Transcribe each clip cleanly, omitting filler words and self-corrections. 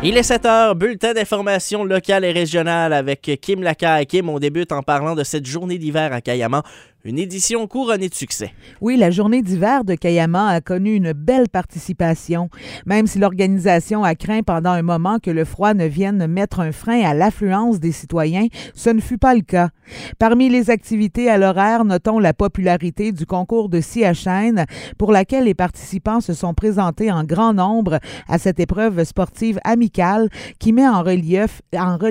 Il est 7h, bulletin d'information locale et régionale avec Kim Lacaille. Kim, on débute en parlant de cette journée d'hiver à Cayamant, une édition couronnée de succès. Oui, la journée d'hiver de Cayamant a connu une belle participation, même si l'organisation a craint pendant un moment que le froid ne vienne mettre un frein à l'affluence des citoyens, ce ne fut pas le cas. Parmi les activités à l'horaire, notons la popularité du concours de scie à chaîne, pour laquelle les participants se sont présentés en grand nombre à cette épreuve sportive amicale qui met en relief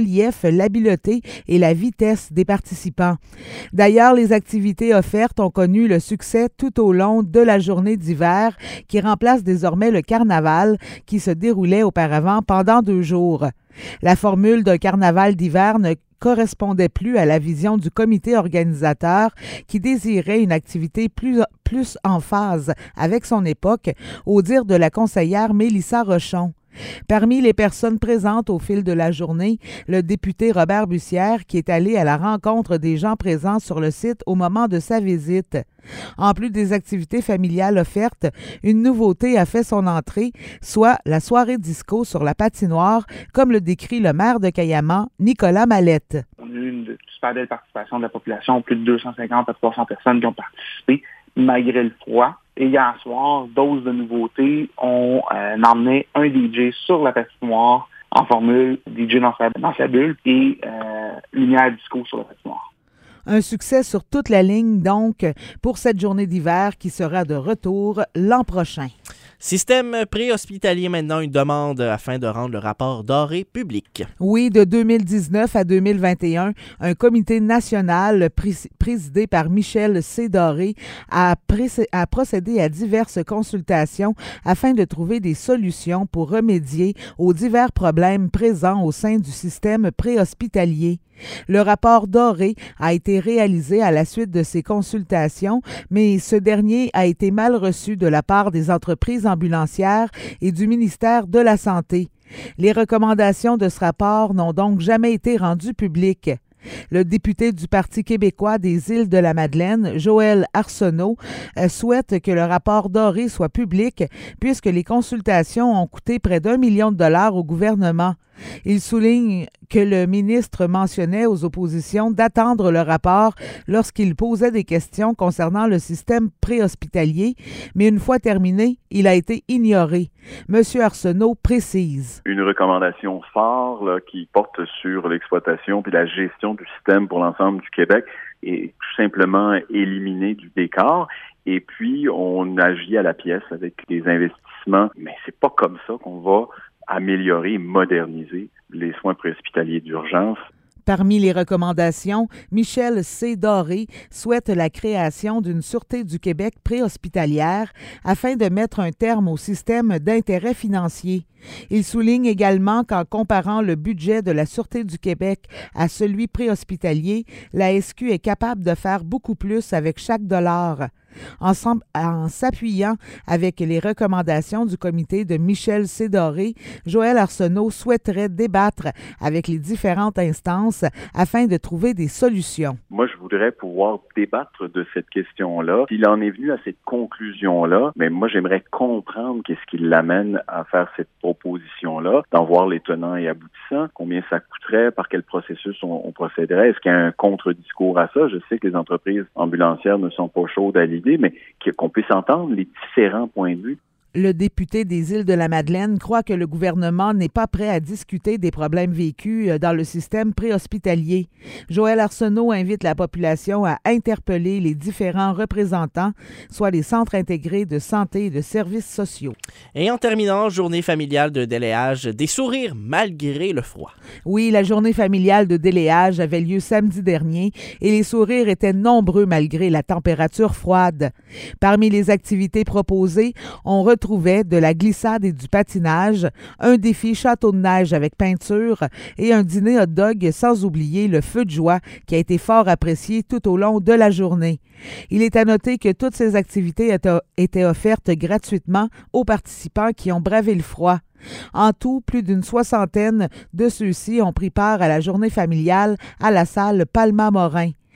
l'habileté et la vitesse des participants. D'ailleurs, les activités offertes ont connu le succès tout au long de la journée d'hiver qui remplace désormais le carnaval qui se déroulait auparavant pendant 2 jours. La formule d'un carnaval d'hiver ne correspondait plus à la vision du comité organisateur qui désirait une activité plus en phase avec son époque, au dire de la conseillère Mélissa Rochon. Parmi les personnes présentes au fil de la journée, le député Robert Bussière qui est allé à la rencontre des gens présents sur le site au moment de sa visite. En plus des activités familiales offertes, une nouveauté a fait son entrée, soit la soirée disco sur la patinoire, comme le décrit le maire de Cayamant, Nicolas Mallette. On a eu une super belle participation de la population, plus de 250 à 300 personnes qui ont participé, malgré le froid. Et hier soir, dose de nouveautés, on emmenait un DJ sur la patinoire en formule DJ dans sa bulle et lumière disco sur la patinoire. Un succès sur toute la ligne, donc, pour cette journée d'hiver qui sera de retour l'an prochain. Système préhospitalier maintenant, une demande afin de rendre le rapport doré public. Oui, de 2019 à 2021, un comité national présidé par Michel C. Doré a procédé à diverses consultations afin de trouver des solutions pour remédier aux divers problèmes présents au sein du système préhospitalier. Le rapport Doré a été réalisé à la suite de ces consultations, mais ce dernier a été mal reçu de la part des entreprises ambulancières et du ministère de la Santé. Les recommandations de ce rapport n'ont donc jamais été rendues publiques. Le député du Parti québécois des Îles-de-la-Madeleine, Joël Arsenault, souhaite que le rapport Doré soit public puisque les consultations ont coûté près d'1 million de dollars au gouvernement. Il souligne que le ministre mentionnait aux oppositions d'attendre le rapport lorsqu'il posait des questions concernant le système préhospitalier, mais une fois terminé, il a été ignoré. M. Arsenault précise. Une recommandation phare là, qui porte sur l'exploitation puis la gestion du système pour l'ensemble du Québec est tout simplement éliminée du décor. Et puis, on agit à la pièce avec des investissements, mais c'est pas comme ça qu'on va améliorer et moderniser les soins préhospitaliers d'urgence. Parmi les recommandations, Michel C. Doré souhaite la création d'une Sûreté du Québec préhospitalière afin de mettre un terme au système d'intérêt financier. Il souligne également qu'en comparant le budget de la Sûreté du Québec à celui préhospitalier, la SQ est capable de faire beaucoup plus avec chaque dollar. En s'appuyant avec les recommandations du comité de Michel C. Doré, Joël Arsenault souhaiterait débattre avec les différentes instances afin de trouver des solutions. Moi, je voudrais pouvoir débattre de cette question-là. S'il en est venu à cette conclusion-là, mais moi, j'aimerais comprendre qu'est-ce qui l'amène à faire cette proposition-là, d'en voir les tenants et aboutissants, combien ça coûterait, par quel processus on procéderait, est-ce qu'il y a un contre-discours à ça? Je sais que les entreprises ambulancières ne sont pas chaudes à l'idée, mais qu'on puisse entendre les différents points de vue. Le député des Îles-de-la-Madeleine croit que le gouvernement n'est pas prêt à discuter des problèmes vécus dans le système préhospitalier. Joël Arsenault invite la population à interpeller les différents représentants, soit les centres intégrés de santé et de services sociaux. Et en terminant, journée familiale de déléage, des sourires malgré le froid. Oui, la journée familiale de déléage avait lieu samedi dernier et les sourires étaient nombreux malgré la température froide. Parmi les activités proposées, on retrouvait de la glissade et du patinage, un défi château de neige avec peinture et un dîner hot dog, sans oublier le feu de joie qui a été fort apprécié tout au long de la journée. Il est à noter que toutes ces activités étaient offertes gratuitement aux participants qui ont bravé le froid. En tout, plus d'une 60aine de ceux-ci ont pris part à la journée familiale à la salle Palma-Morin.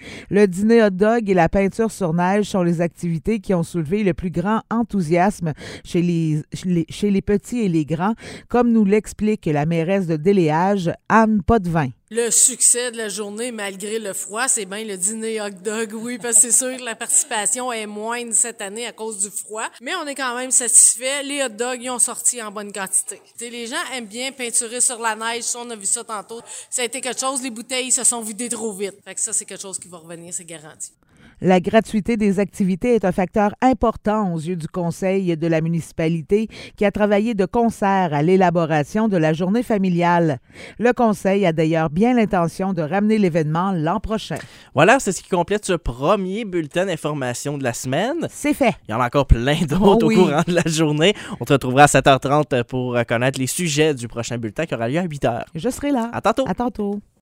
Le dîner hot dog et la peinture sur neige sont les activités qui ont soulevé le plus grand enthousiasme chez les petits et les grands, comme nous l'explique la mairesse de Déléage, Anne Potvin. Le succès de la journée, malgré le froid, c'est bien le dîner hot dog, oui, parce que c'est sûr que la participation est moindre cette année à cause du froid, mais on est quand même satisfait. Les hot dogs, ils ont sorti en bonne quantité. T'sais, les gens aiment bien peinturer sur la neige, ça, on a vu ça tantôt. Ça a été quelque chose, les bouteilles se sont vidées trop vite. Fait que ça, c'est quelque chose qui va revenir, c'est garanti. La gratuité des activités est un facteur important aux yeux du conseil de la municipalité qui a travaillé de concert à l'élaboration de la journée familiale. Le conseil a d'ailleurs bien l'intention de ramener l'événement l'an prochain. Voilà, c'est ce qui complète ce premier bulletin d'information de la semaine. C'est fait. Il y en a encore plein d'autres au courant de la journée. On te retrouvera à 7h30 pour connaître les sujets du prochain bulletin qui aura lieu à 8h. Je serai là. À tantôt. À tantôt.